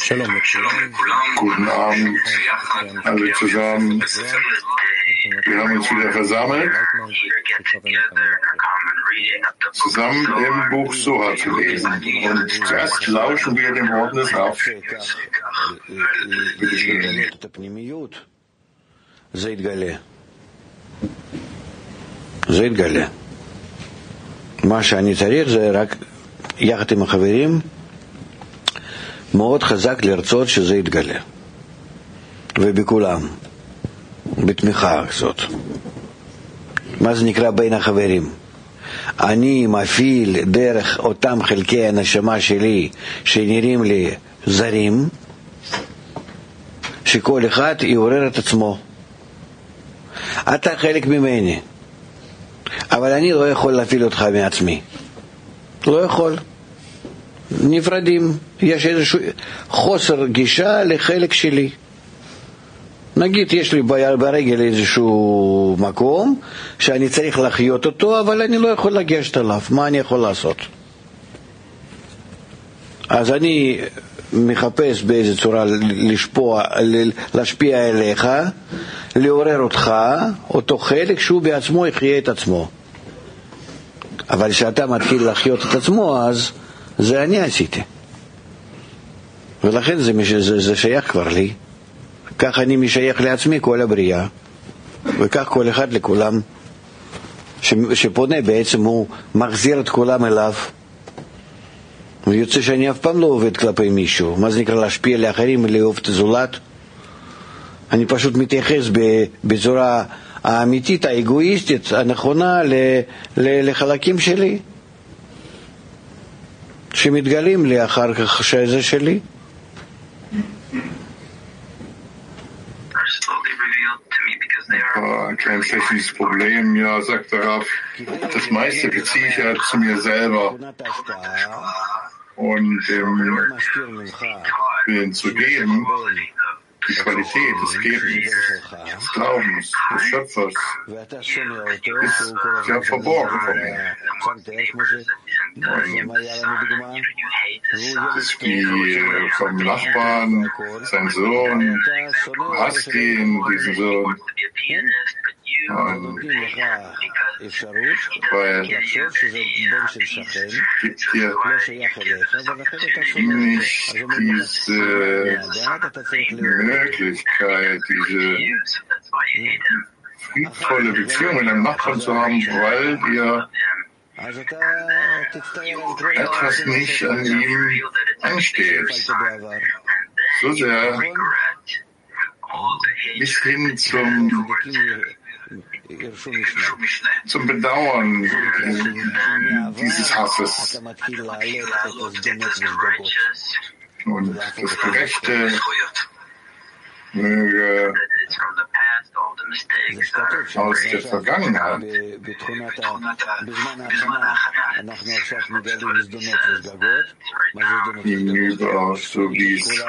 Guten Abend, alle zusammen. Wir haben uns wieder versammelt, zusammen im Buch Soha zu lesen. Und zuerst lauschen wir dem Worten des Rav. Bitte schön. זה יתגלה. מה שאני צריך זה רק יחד עם החברים מאוד חזק לרצות שזה יתגלה, ובכולם, בתמיכה הזאת. מה זה נקרא בין החברים? אני מפעיל דרך אותם חלקי הנשמה שלי שנראים לי זרים, שכל אחד יעורר את עצמו. אתה חלק ממני, אבל אני לא יכול להפעיל אותך מעצמי. לא יכול. נפרדים. יש איזשהו חוסר גישה לחלק שלי. נגיד, יש לי ברגל איזשהו מקום שאני צריך לחיות אותו, אבל אני לא יכול לגשת עליו. מה אני יכול לעשות? אז אני מחפש באיזו צורה להשפיע אליך, לעורר אותך, אותו חלק שהוא בעצמו יחיה את עצמו. אבל כשאתה מתחיל לחיות את עצמו, אז זה אני עשיתי. ולכן זה שייך כבר לי. כך אני משייך לעצמי כל הבריאה, וכך כל אחד לכולם, שפונה בעצם הוא מחזיר את כולם אליו. ויוצא שאני אף פעם לא עובד כלפי מישהו. מה זה נקרא להשפיע לאחרים, לאהוב את הזולת? אני פשוט מתייחס בצורה האמיתית, האגואיסטית, הנכונה לחלקים שלי, שמתגלים לי אחר כך שזה שלי. Ein kleines technisches Problem, ja, sagt der Rav. Das meiste beziehe ich ja zu mir selber. Und Willen zu geben, die Qualität des Gebens, des Glaubens, des Schöpfers, ist ja verborgen von mir. Das ist wie vom Nachbarn, sein Sohn, du hast ihn, diesen Sohn. Weil es gibt hier nicht diese Möglichkeit, diese friedvolle Beziehung mit einem Nachbarn zu haben, weil ihr etwas nicht an ihm ansteht. So sehr bis hin zum Bedauern dieses Hasses. Und das Gerechte möge aus der Vergangenheit hinüber, so wie es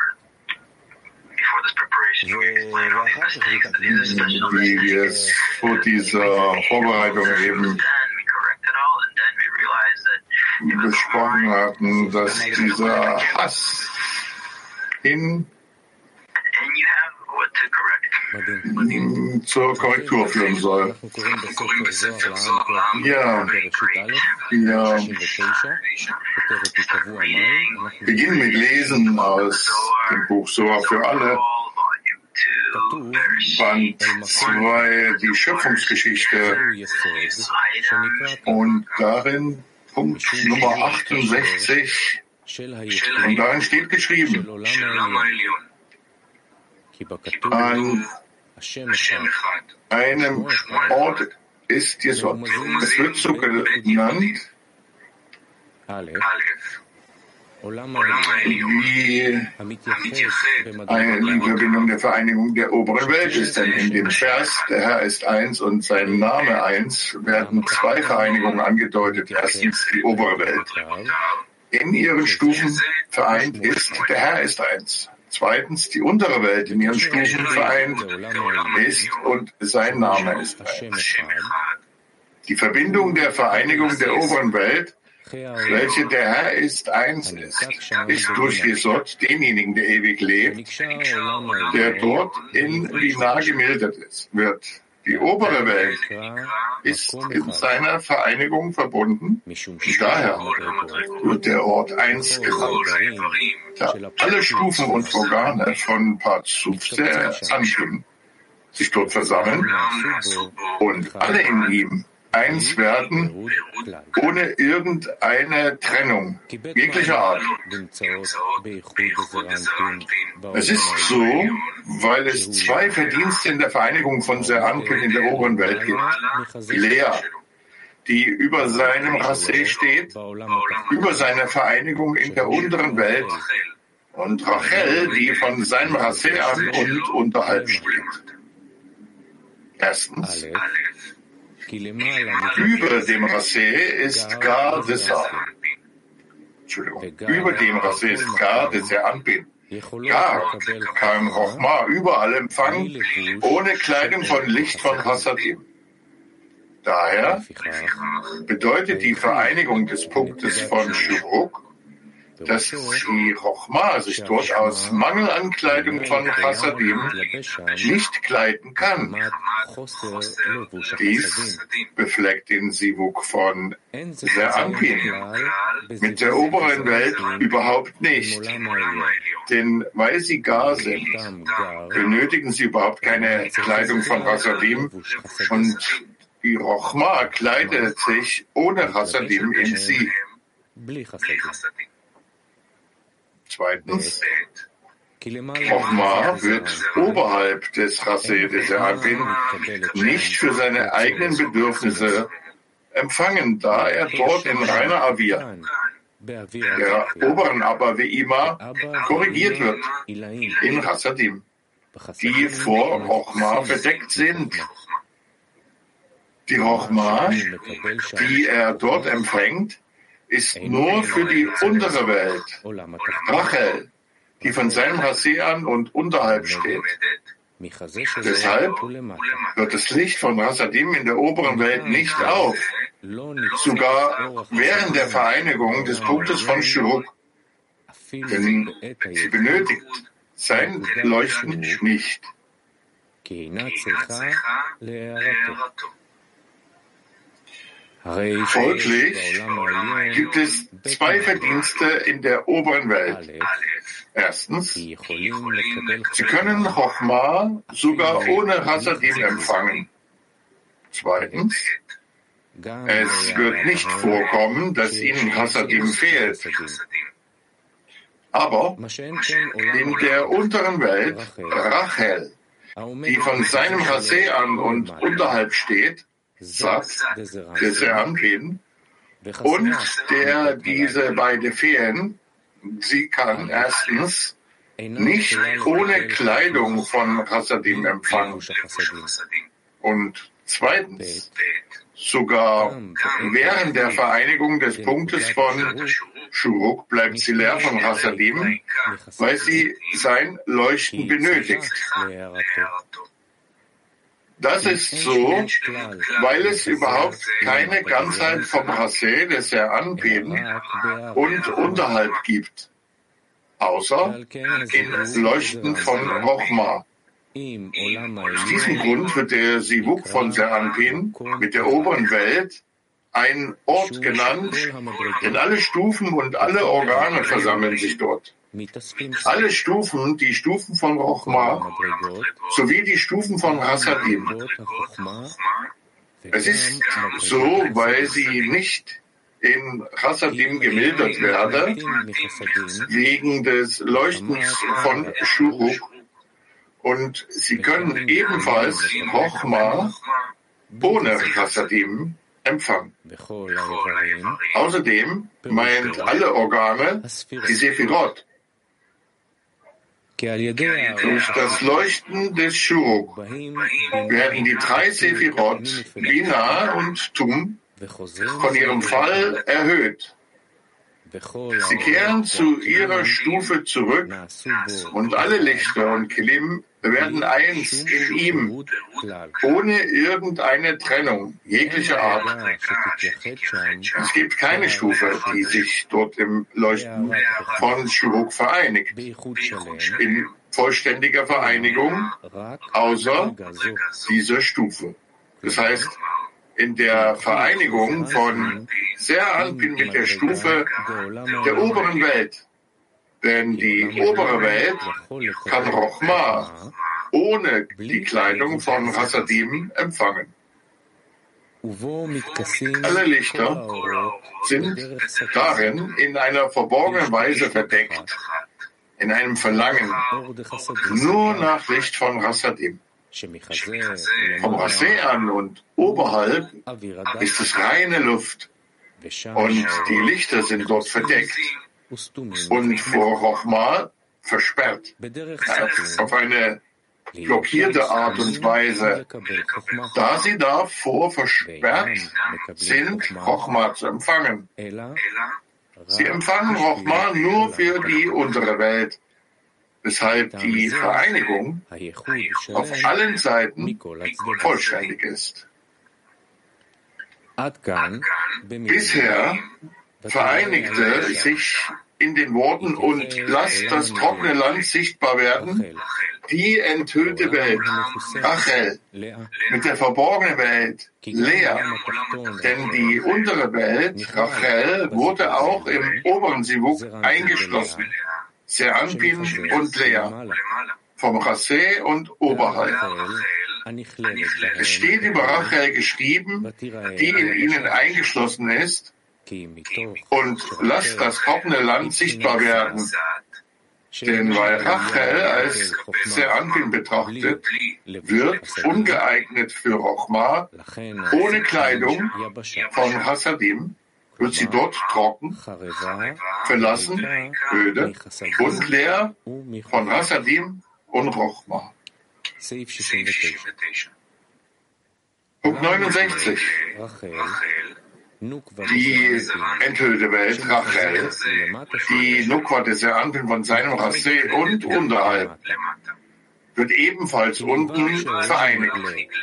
wie wir es vor dieser Vorbereitung eben besprochen hatten, dass dieser Hass zur Korrektur führen soll. Ja, wir beginnen mit Lesen aus dem Buch Soha für alle, Band 2, die Schöpfungsgeschichte, und darin Punkt Nummer 68, und darin steht geschrieben: An einem Ort ist Jesod. Es wird so genannt wie eine Verbindung der Vereinigung der oberen Welt ist. Denn in dem Vers, der Herr ist eins und sein Name eins, werden zwei Vereinigungen angedeutet. Erstens die obere Welt. In ihren Stufen vereint ist, der Herr ist eins. Zweitens, die untere Welt in ihren Stufen vereint ist und sein Name ist eins. Die Verbindung der Vereinigung der oberen Welt welche der Herr ist, eins ist durch Jesod, denjenigen, der ewig lebt, der dort in Binah gemildert wird. Die obere Welt ist in seiner Vereinigung verbunden. Daher wird der Ort eins genannt, da alle Stufen und Organe von Parzuf der Anschwimmen sich dort versammeln und alle in ihm eins werden, ohne irgendeine Trennung jeglicher Art. Es ist so, weil es zwei Verdienste in der Vereinigung von Ze'anpin in der oberen Welt gibt. Lea, die über seinem Rassé steht, über seiner Vereinigung in der unteren Welt, und Rachel, die von seinem Rassé an und unterhalb steht. Erstens, über dem Rassé ist Gar Dessar. Entschuldigung. Über dem Rassé ist Gar Ze'anpin. Gar kann Chochma überall empfangen, ohne Kleidung von Licht von Chassadim. Daher bedeutet die Vereinigung des Punktes von Shuruk, dass die Chochma sich dort aus Mangel an Kleidung von Chassadim nicht kleiden kann. Dies befleckt den Sivuk von Ze'anpin mit der oberen Welt überhaupt nicht. Denn weil sie Gar sind, benötigen sie überhaupt keine Kleidung von Chassadim, und die Chochma kleidet sich ohne Chassadim in sie. Zweitens, Chochma wird oberhalb des Rassé des Ze'anpin nicht für seine eigenen Bedürfnisse empfangen, da er dort in reiner Avia, der oberen Abba Ve'ima, korrigiert wird in Chassadim, die vor Chochma verdeckt sind. Die Chochma, die er dort empfängt, ist nur für die untere Welt, Rachel, die von seinem Rassé an und unterhalb steht. Deshalb hört das Licht von Chassadim in der oberen Welt nicht auf, sogar während der Vereinigung des Punktes von Shuruk, denn sie benötigt sein Leuchten nicht. Folglich gibt es zwei Verdienste in der oberen Welt. Erstens, sie können Chochma sogar ohne Chassadim empfangen. Zweitens, es wird nicht vorkommen, dass ihnen Chassadim fehlt. Aber in der unteren Welt, Rachel, die von seinem Rassé an und unterhalb steht, sagt der Ze'anpin, und der diese beide fehlen, sie kann erstens nicht ohne Kleidung von Chassadim empfangen und zweitens sogar während der Vereinigung des Punktes von Shuruk bleibt sie leer von Chassadim, weil sie sein Leuchten benötigt. Das ist so, weil es überhaupt keine Ganzheit vom Rassé des Ze'anpin und unterhalb gibt, außer im Leuchten von Chochma. Aus diesem Grund wird der Sivuk von Ze'anpin mit der oberen Welt ein Ort genannt, denn alle Stufen und alle Organe versammeln sich dort. Alle Stufen, die Stufen von Chochma, sowie die Stufen von Chassadim. Es ist so, weil sie nicht in Chassadim gemildert werde, wegen des Leuchtens von Shuruk, und sie können ebenfalls Chochma ohne Chassadim empfangen. Außerdem meint alle Organe die Sephirot. Durch das Leuchten des Shuruk werden die drei Sephirot, Binah und Tum, von ihrem Fall erhöht. Sie kehren zu ihrer Stufe zurück und alle Lichter und Kelim werden eins in ihm, ohne irgendeine Trennung jeglicher Art. Es gibt keine Stufe, die sich dort im Leuchten von Shuvuk vereinigt, in vollständiger Vereinigung, außer dieser Stufe. Das heißt, in der Vereinigung von Ze'er Anpin mit der Stufe der oberen Welt. Denn die obere Welt kann Chochma ohne die Kleidung von Chasadim empfangen. Alle Lichter sind darin in einer verborgenen Weise verdeckt, in einem Verlangen nur nach Licht von Chasadim. Vom Raseh an und oberhalb ist es reine Luft und die Lichter sind dort verdeckt und vor Chochma versperrt, auf eine blockierte Art und Weise, da sie davor versperrt sind, Chochma zu empfangen. Sie empfangen Chochma nur für die untere Welt, weshalb die Vereinigung auf allen Seiten vollständig ist. Bisher vereinigte sich in den Worten und lasst das trockene Land sichtbar werden, die enthüllte Welt, Rachel, mit der verborgenen Welt, Lea, denn die untere Welt, Rachel, wurde auch im oberen Sivuk eingeschlossen. Ze'er Anpin und Lea, vom Raseh und oberhalb. Es steht über Rachel geschrieben, die in ihnen eingeschlossen ist, und lasst das trockene Land sichtbar werden. Denn weil Rachel als Ze'er Anpin betrachtet wird, ungeeignet für Chochma, ohne Kleidung von Chasadim, wird sie dort trocken, verlassen, öde und leer von Chasadim und Chochma. Punkt 69. Die enthüllte Welt, Rachel, die Nukwa des Ze'er Anpin von seinem Raseh und unterhalb, wird ebenfalls unten vereinigt.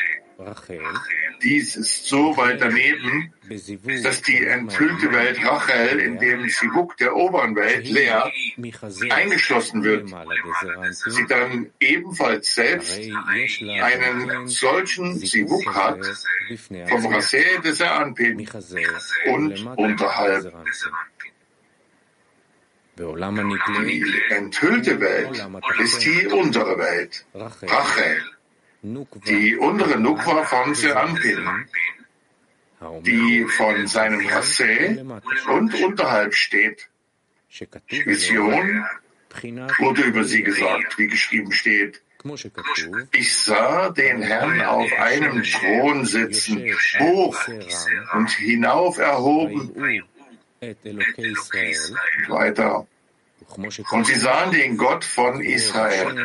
Dies ist so weit daneben, dass die enthüllte Welt Rachel in dem Sivuk der oberen Welt, Lea, eingeschlossen wird, sie dann ebenfalls selbst einen solchen Sivuk hat vom Raseh des Ze'er Anpin und unterhalb. Die enthüllte Welt ist die untere Welt, Rachel. Die untere Nukwa von Ze'er Anpin, die von seinem Raseh und unterhalb steht. Die Vision wurde über sie gesagt, wie geschrieben steht. Ich sah den Herrn auf einem Thron sitzen, hoch und hinauf erhoben. Und weiter. Und sie sahen den Gott von Israel.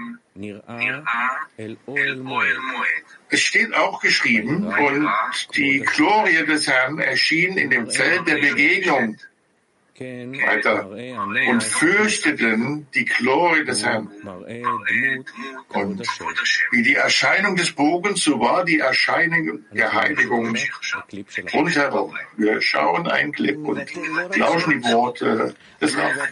Es steht auch geschrieben, und die Glorie des Herrn erschien in dem Zelt der Begegnung. Weiter. Und fürchteten die Glorie des Herrn. Und wie die Erscheinung des Bogens, so war die Erscheinung der Heiligung rundherum. Wir schauen einen Clip und lauschen die Worte des Rabbis.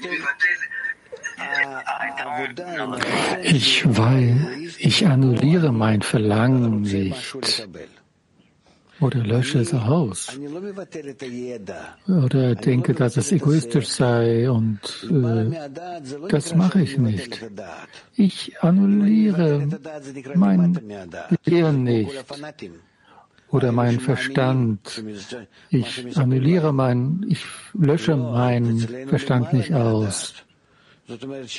Ich weiß, ich annulliere mein Verlangen nicht oder lösche es aus oder denke, dass es egoistisch sei und das mache ich nicht. Ich annulliere mein Gehirn nicht oder meinen Verstand. Ich lösche meinen Verstand nicht aus. Das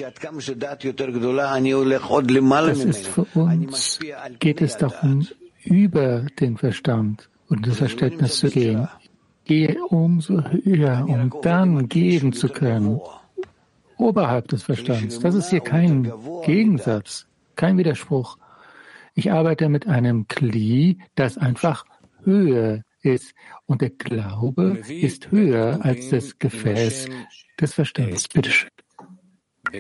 ist für uns, geht es darum, über den Verstand und das Verständnis zu gehen. Gehe umso höher, um dann geben zu können, oberhalb des Verstands. Das ist hier kein Gegensatz, kein Widerspruch. Ich arbeite mit einem Kli, das einfach Höhe ist. Und der Glaube ist höher als das Gefäß des Verstandes. Bitte schön. Er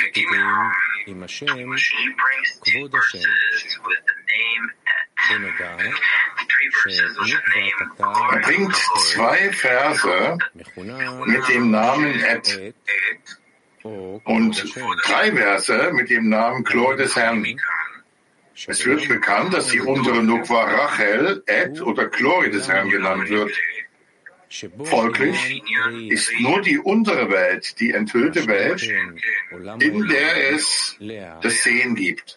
bringt 2 Verse mit dem Namen Et und 3 Verse mit dem Namen Chlor des Herrn. Es wird bekannt, dass die untere Nukwa Rachel Et oder Chlor des Herrn genannt wird. Folglich ist nur die untere Welt, die enthüllte Welt, in der es das Sehen gibt.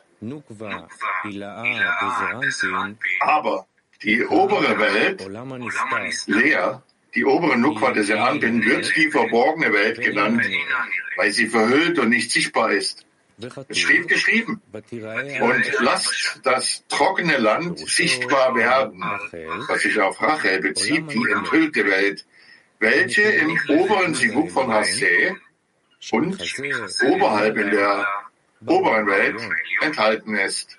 Aber die obere Welt, Lea, die obere Nukwa des Anbin, wird die verborgene Welt genannt, weil sie verhüllt und nicht sichtbar ist. Es steht geschrieben, und lasst das trockene Land sichtbar werden, was sich auf Rachel bezieht, die enthüllte Welt, welche im oberen Sivuk von Hasseh und oberhalb in der oberen Welt enthalten ist.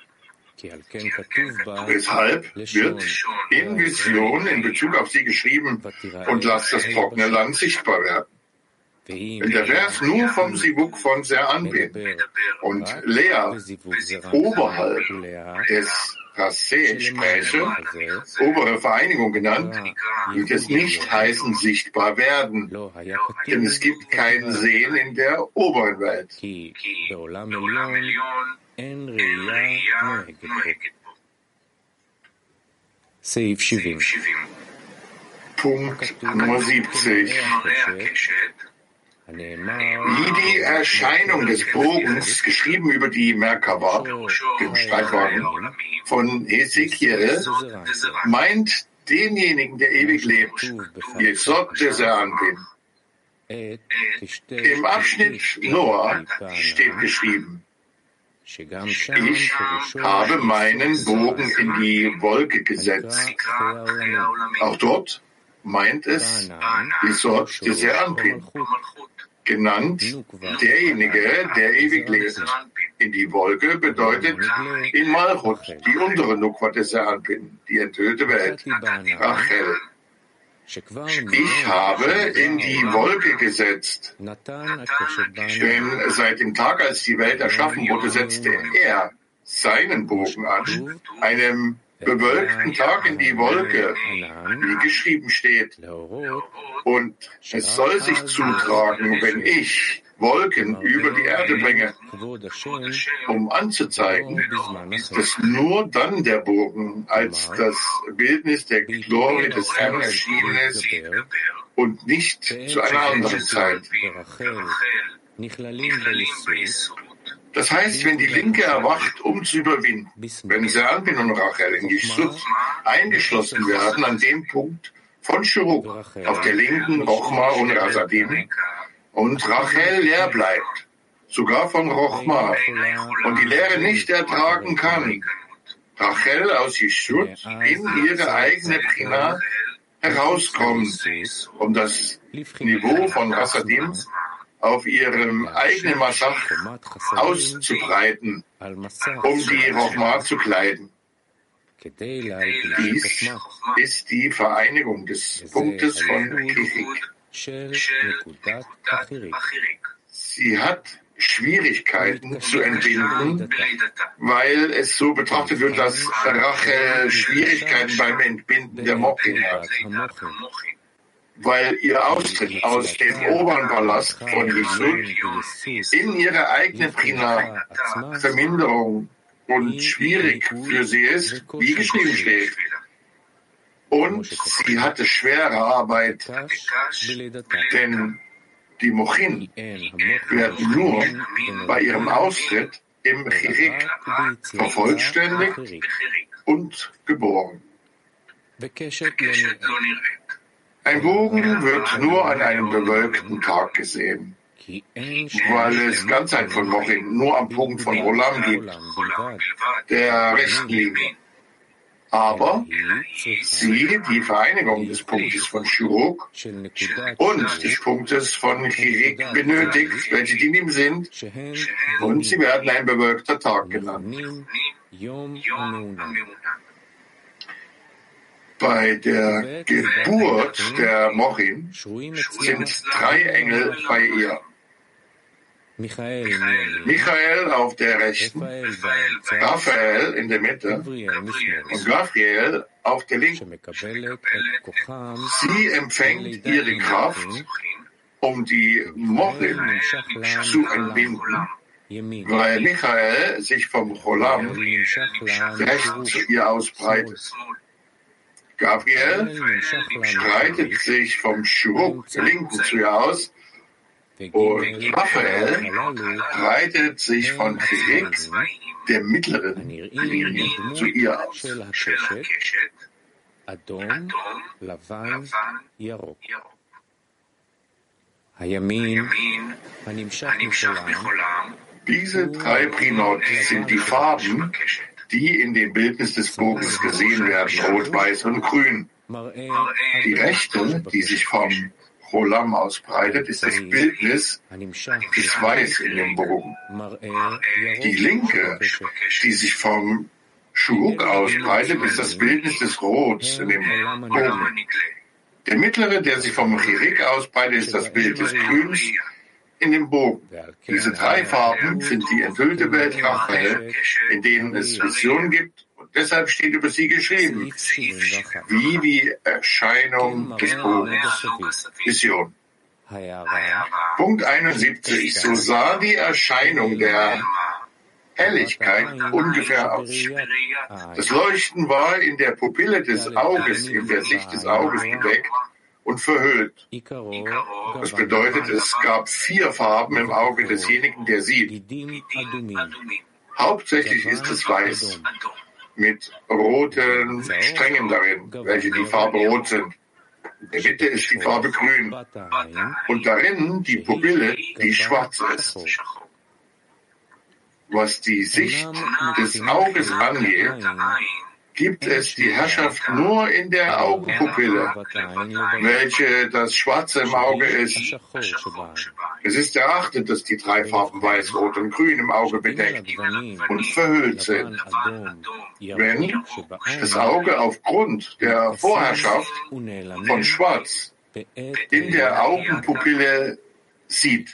Deshalb wird in Vision in Bezug auf sie geschrieben, und lasst das trockene Land sichtbar werden. Wenn der Vers nur vom Sivuk von Seranbin und Lea oberhalb des Hasseh spräche, obere Vereinigung genannt, wird es nicht heißen sichtbar werden, denn es gibt kein Sehen in der oberen Welt. Punkt Nummer 70. Wie die Erscheinung des Bogens, geschrieben über die Merkava, den Streitwagen, von Hesekiel, meint denjenigen, der ewig lebt, Jesod des Anbin. Im Abschnitt Noah steht geschrieben, ich habe meinen Bogen in die Wolke gesetzt. Auch dort meint es Jesod des Anbin. Genannt derjenige, der ewig lebt. In die Wolke bedeutet in Malchut, die untere Nukwa des Anbin, die enthüllte Welt, Rachel. Ich habe in die Wolke gesetzt, denn seit dem Tag, als die Welt erschaffen wurde, setzte er seinen Bogen an, einem bewölkten Tag in die Wolke, wie geschrieben steht. Und es soll sich zutragen, wenn ich Wolken über die Erde bringe, um anzuzeigen, dass nur dann der Bogen als das Bildnis der Glorie des Herrn erschienen ist und nicht zu einer anderen Zeit. Das heißt, wenn die Linke erwacht, um zu überwinden, wenn Seranbin und Rachel in die Schutz eingeschlossen werden, an dem Punkt von Shuruk, auf der linken Rochma und Rasadim, und Rachel leer bleibt, sogar von Rochma, und die Leere nicht ertragen kann, Rachel aus Yeshut in ihre eigene Prina herauskommt, um das Niveau von Rasadim auf ihrem eigenen Masach auszubreiten, um die Rochma zu kleiden. Dies ist die Vereinigung des Punktes von Kichik. Sie hat Schwierigkeiten zu entbinden, weil es so betrachtet wird, dass Rachel Schwierigkeiten beim Entbinden der Mochin hat. Weil ihr Austritt aus dem oberen Palast von Yisud in ihre eigene Prina Verminderung und schwierig für sie ist, wie geschrieben steht. Und sie hatte schwere Arbeit, denn die Mochin werden nur bei ihrem Austritt im Chirik vervollständigt und geboren. Ein Bogen wird nur an einem bewölkten Tag gesehen, weil es Ganzheit von Mochin nur am Punkt von Olam gibt, der rechten Linie. Aber sie, die Vereinigung des Punktes von Shuruk und des Punktes von Chirik benötigt, welche Dinim sind, und sie werden ein bewölkter Tag genannt. Bei der Geburt der Mochin sind 3 Engel bei ihr. Michael auf der rechten, Raphael in der Mitte und Gabriel auf der linken. Sie empfängt ihre Kraft, um die Mochin zu entbinden, weil Michael sich vom Cholam rechts zu ihr ausbreitet. Gabriel breitet sich vom Shuruk linken zu ihr aus und Raphael breitet sich von Chirik, der mittleren Linie, zu ihr aus. Diese 3 Prinot sind die Farben, die in dem Bildnis des Bogens gesehen werden, rot, weiß und grün. Die rechte, die sich vom Cholam ausbreitet, ist das Bildnis des Weiß in dem Bogen. Die linke, die sich vom Shuruk ausbreitet, ist das Bildnis des Rots in dem Bogen. Der mittlere, der sich vom Chirik ausbreitet, ist das Bild des Grüns in dem Bogen. Diese 3 Farben sind die enthüllte Welt Raphael, in denen es Visionen gibt, und deshalb steht über sie geschrieben, wie die Erscheinung des Bogens, Vision. Punkt 71. So sah die Erscheinung der Helligkeit ungefähr aus. Das Leuchten war in der Pupille des Auges, in der Sicht des Auges bedeckt und verhüllt. Das bedeutet, es gab 4 Farben im Auge desjenigen, der sieht. Hauptsächlich ist es weiß, mit roten Strängen darin, welche die Farbe rot sind. In der Mitte ist die Farbe grün und darin die Pupille, die schwarz ist. Was die Sicht des Auges angeht, gibt es die Herrschaft nur in der Augenpupille, welche das Schwarze im Auge ist. Es ist erachtet, dass die 3 Farben Weiß, Rot und Grün im Auge bedeckt und verhüllt sind. Wenn das Auge aufgrund der Vorherrschaft von Schwarz in der Augenpupille sieht,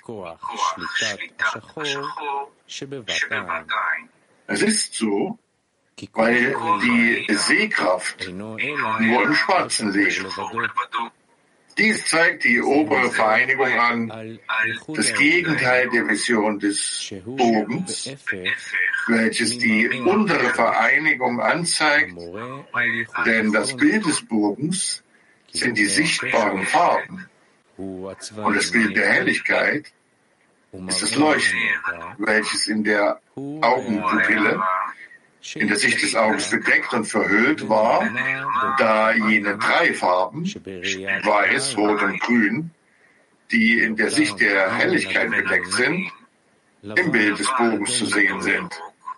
es ist so, weil die Sehkraft nur im Schwarzen liegt. Dies zeigt die obere Vereinigung an, das Gegenteil der Vision des Bogens, welches die untere Vereinigung anzeigt, denn das Bild des Bogens sind die sichtbaren Farben und das Bild der Helligkeit ist das Leuchten, welches in der Augenpupille, in der Sicht des Auges bedeckt und verhüllt war, da jene 3 Farben, Weiß, Rot und Grün, die in der Sicht der Helligkeit bedeckt sind, im Bild des Bogens zu sehen sind.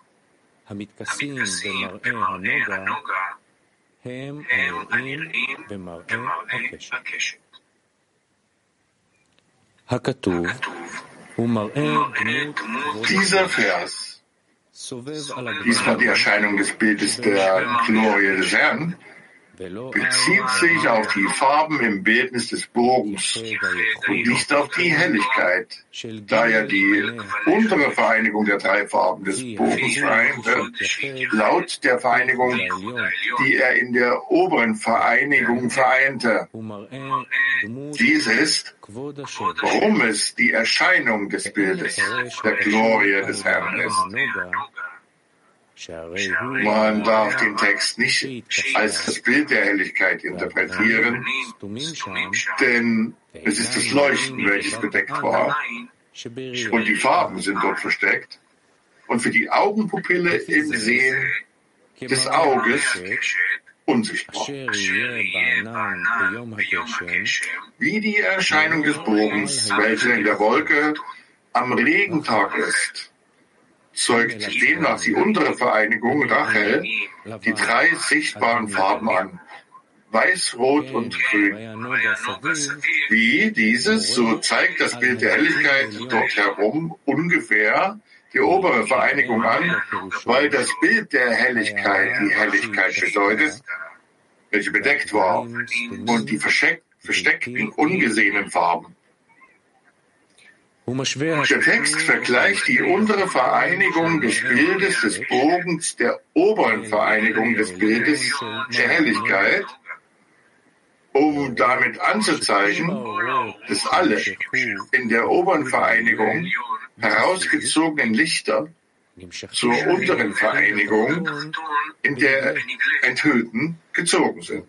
Dieser Vers, dies war die Erscheinung des Bildes der Glorie des Herrn, bezieht sich auf die Farben im Bildnis des Bogens und nicht auf die Helligkeit, da ja die untere Vereinigung der 3 Farben des Bogens vereinte, laut der Vereinigung, die er in der oberen Vereinigung vereinte. Dies ist, warum es die Erscheinung des Bildes der Glorie des Herrn ist. Man darf den Text nicht als das Bild der Helligkeit interpretieren, denn es ist das Leuchten, welches bedeckt war, und die Farben sind dort versteckt. Und für die Augenpupille im Sehen des Auges unsichtbar. Wie die Erscheinung des Bogens, welche in der Wolke am Regentag ist, zeugt demnach die untere Vereinigung Rachel die 3 sichtbaren Farben an, Weiß, Rot und Grün. Wie dieses, so zeigt das Bild der Helligkeit dort herum ungefähr die obere Vereinigung an, weil das Bild der Helligkeit die Helligkeit bedeutet, welche bedeckt war, und die versteckten, ungesehenen Farben. Der Text vergleicht die untere Vereinigung des Bildes des Bogens der oberen Vereinigung des Bildes der Helligkeit, um damit anzuzeigen, dass alle in der oberen Vereinigung herausgezogenen Lichter zur unteren Vereinigung in der enthüllten gezogen sind.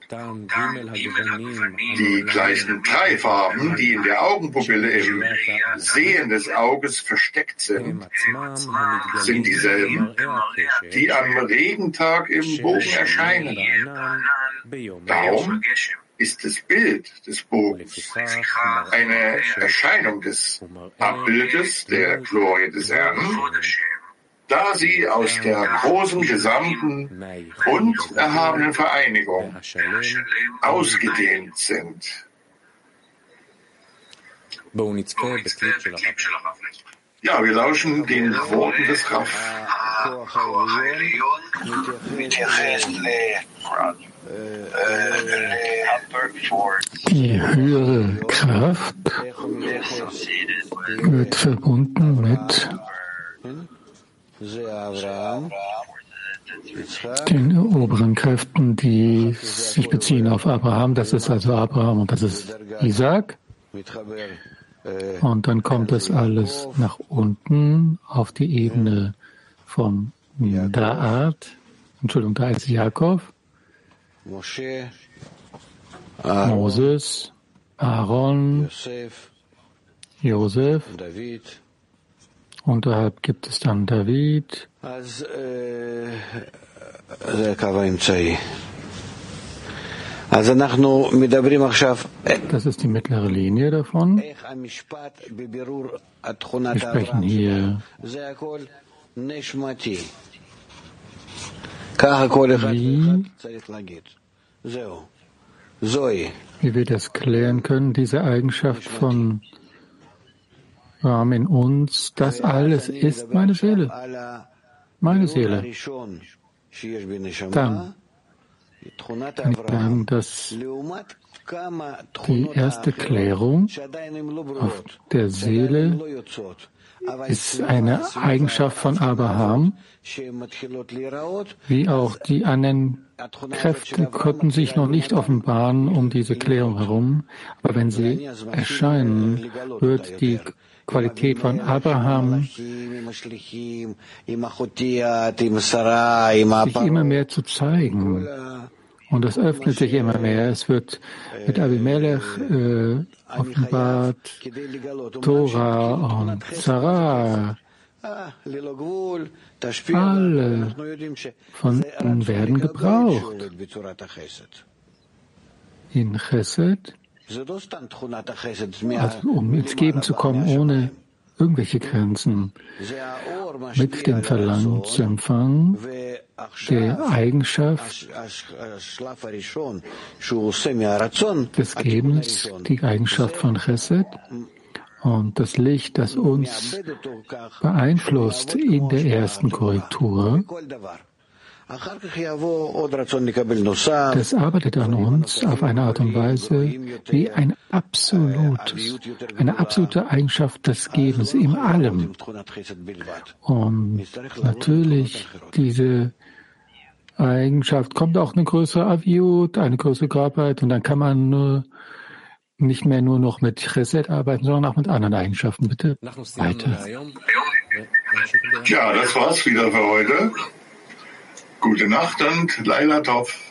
Die gleichen drei Farben, die in der Augenpupille im Sehen des Auges versteckt sind, sind dieselben, die am Regentag im Bogen erscheinen. Darum ist das Bild des Bogens eine Erscheinung des Abbildes der Glorie des Herrn, da sie aus der großen, gesamten und erhabenen Vereinigung ausgedehnt sind. Ja, wir lauschen den Worten des Raff. Die höhere Kraft wird verbunden mit den oberen Kräften, die sich beziehen auf Abraham. Das ist also Abraham und das ist Isaac. Und dann kommt das alles nach unten auf die Ebene vom Da'at. Entschuldigung, da ist Jakob, Moses, Aaron, Josef. Unterhalb gibt es dann David. Das ist die mittlere Linie davon. Wir sprechen hier wie wir das klären können, diese Eigenschaft von Ram in uns, das alles ist meine Seele. Meine Seele. Dann kann ich sagen, dass die erste Klärung auf der Seele ist eine Eigenschaft von Abraham, wie auch die anderen Kräfte konnten sich noch nicht offenbaren um diese Klärung herum, aber wenn sie erscheinen, wird die Qualität von Abraham sich immer mehr zu zeigen. Und es öffnet sich immer mehr. Es wird mit Abimelech offenbart, Tora und Sarah. Alle von ihnen werden gebraucht. In Chesed, also um ins Geben zu kommen, ohne irgendwelche Grenzen, mit dem Verlangen zu empfangen, der Eigenschaft des Gebens, die Eigenschaft von Chesed und das Licht, das uns beeinflusst in der ersten Korrektur. Das arbeitet an uns auf eine Art und Weise wie eine absolute Eigenschaft des Gebens in allem. Und natürlich, diese Eigenschaft kommt auch eine größere Aviut, eine größere Grabheit, und dann kann man nicht mehr nur noch mit Chesed arbeiten, sondern auch mit anderen Eigenschaften. Bitte weiter. Ja, das war's wieder für heute. Gute Nacht und Laila Tov.